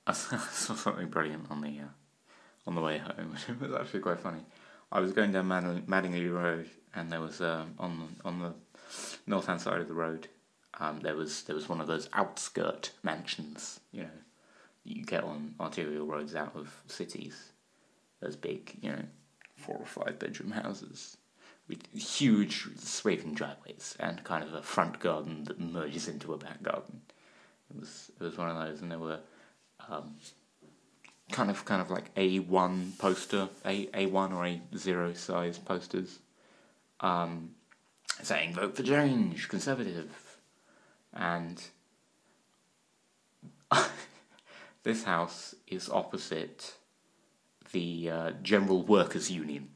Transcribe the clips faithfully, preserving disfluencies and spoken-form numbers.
I saw something brilliant on the uh, on the way home. It was actually quite funny. I was going down Mad- Madingley Road, and there was um, on on the north hand side of the road. Um, there was there was one of those outskirt mansions, you know, you get on arterial roads out of cities. Those big, you know, four or five bedroom houses with huge sweeping driveways and kind of a front garden that merges into a back garden. It was it was one of those, and there were um, kind of kind of like A one poster, A A one or A zero size posters, um, saying "Vote for Change, Conservative," and this house is opposite the uh, General Workers Union.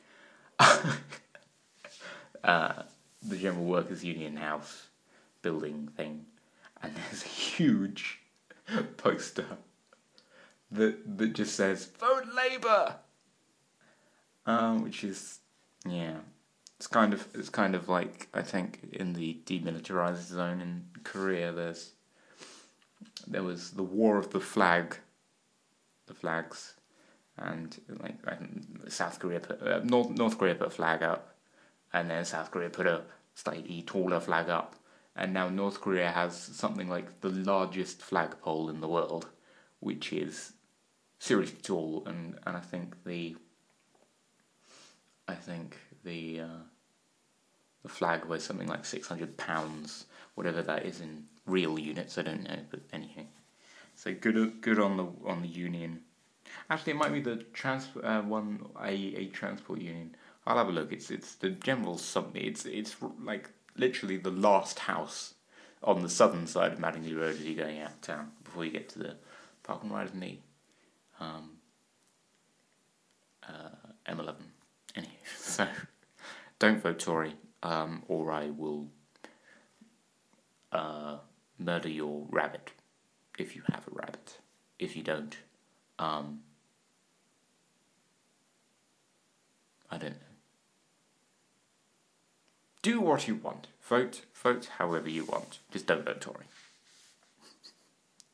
uh, the General Workers Union house building thing, and there's a huge poster that that just says "Vote Labour," um, which is yeah, it's kind of it's kind of like, I think, in the demilitarized zone in Korea. There's there was the War of the Flag, the flags, and like South Korea put uh, North North Korea put a flag up, and then South Korea put a slightly taller flag up, and now North Korea has something like the largest flagpole in the world, which is seriously tall, and, and I think the I think the uh, the flag weighs something like six hundred pounds, whatever that is in real units. I don't know, but anyway, so good good on the on the union. Actually, it might be the trans uh, one a a transport union. I'll have a look. It's it's the general something. It's it's like literally the last house on the southern side of Madingley Road as you're going out of town before you get to the Park and Ride and the um, uh, M eleven. Anyway, so don't vote Tory, um, or I will uh, murder your rabbit if you have a rabbit. If you don't, um, I don't know. Do what you want. Vote, vote however you want. Just don't vote Tory.